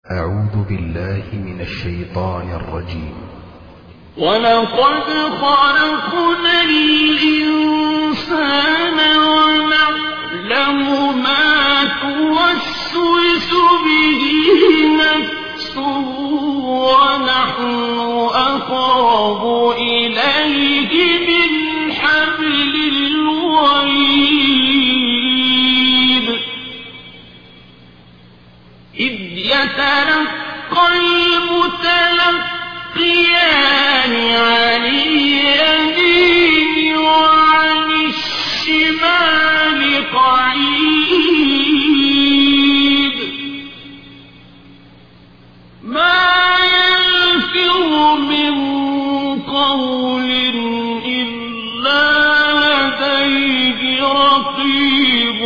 أعوذ بالله من الشيطان الرجيم. ولقد خلقنا الإنسان ونعلم ما توسوس به نفسه ونحن أقرب إليه من حبل الوريد إذ يتلقى المتلقيان عن اليمين وعن الشمال قعيد ما يلفظ من قول إلا لديه رقيب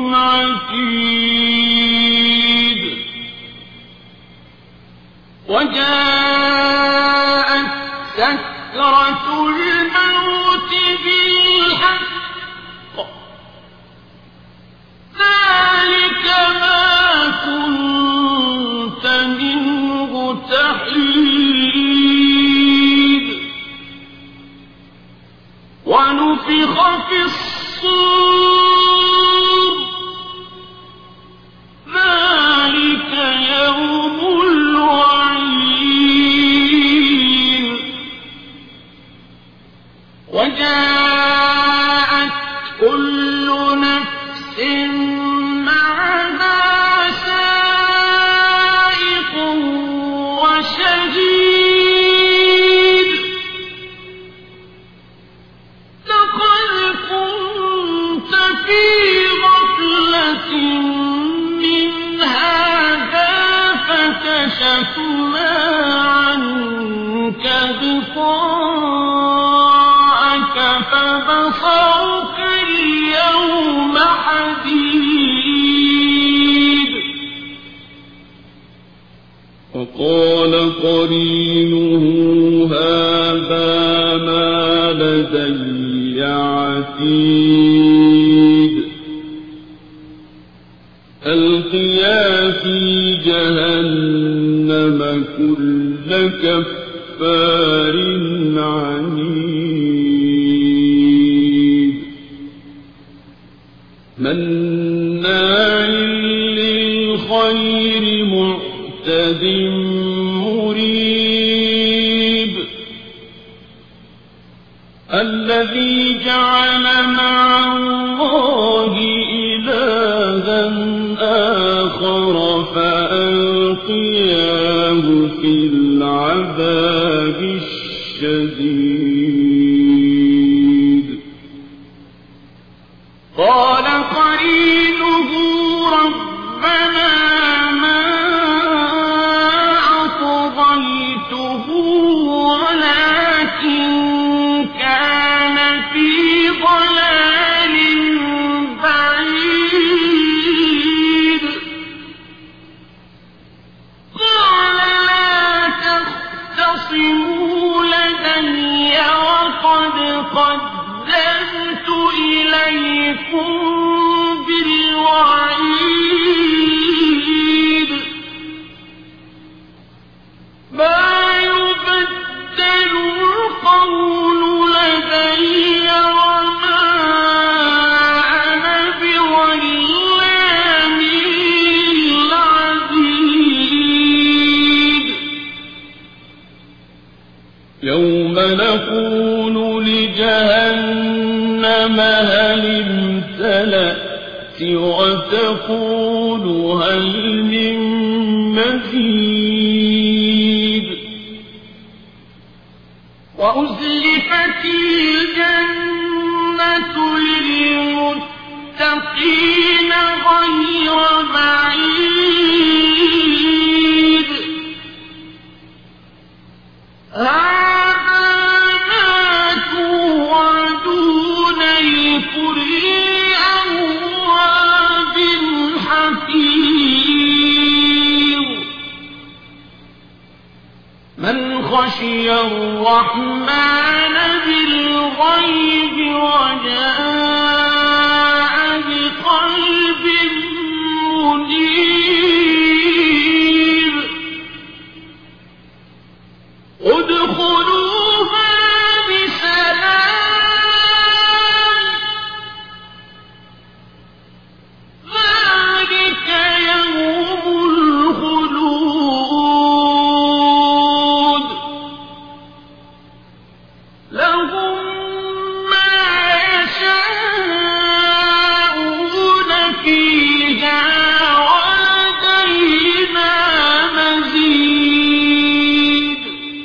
عتيد وجاءت سكرة الموت بالحق ذلك ما كنت منه تحيد ونفخ في الصور ذلك يوم الوعيد وجاءت كل نفس معها سائق وشهيد لقد كنت في غفلة من هذا فكشفنا عنك غطاءك فبصرك اليوم حديد وقال قرينه هذا ما لدي عتيد ألقيا في جهنم كل كفار عنيد مناع للخير معتد مريب الذي جعل مع الله إلها آخر فألقياه في العذاب الشديد قال قرينه ربنا ما أطغيته ولكن كان في ضلال بعيد قال لا تختصموا لدي وقد قدمت إليكم بالوعيد ما يبدل القول لدي وما أنا بظلام للعبيد يوم نقول لجهنم هل امتلأت وتقول هل من مزيد وأزلفت الجنة للمتقين غير بعيد هذا ما توعدون لكل أواب حفيظ من خشي الرحمن بالغيب وجاء